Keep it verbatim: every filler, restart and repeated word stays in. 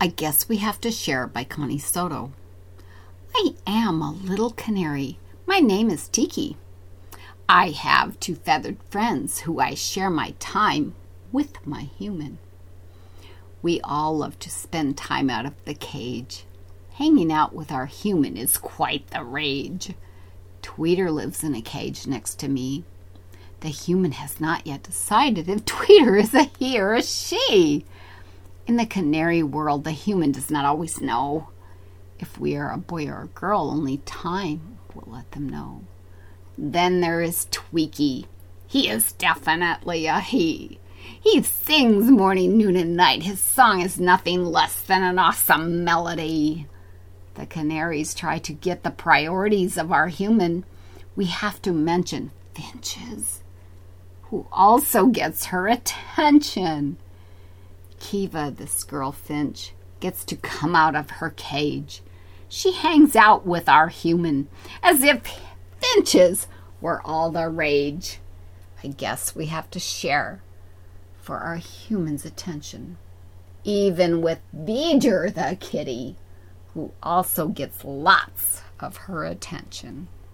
I Guess We Have to Share by Connie Soto. I am a little canary. My name is Tiki. I have two feathered friends who I share my time with my human. We all love to spend time out of the cage. Hanging out with our human is quite the rage. Tweeter lives in a cage next to me. The human has not yet decided if Tweeter is a he or a she. In the canary world, the human does not always know. If we are a boy or a girl, only time will let them know. Then there is Tweaky. He is definitely a he. He sings morning, noon, and night. His song is nothing less than an awesome melody. The canaries try to get the priorities of our human. We have to mention Finches, who also gets her attention. Kiva, this girl Finch, gets to come out of her cage. She hangs out with our human as if Finches were all the rage. I guess we have to share for our human's attention, even with Beeger the kitty, who also gets lots of her attention.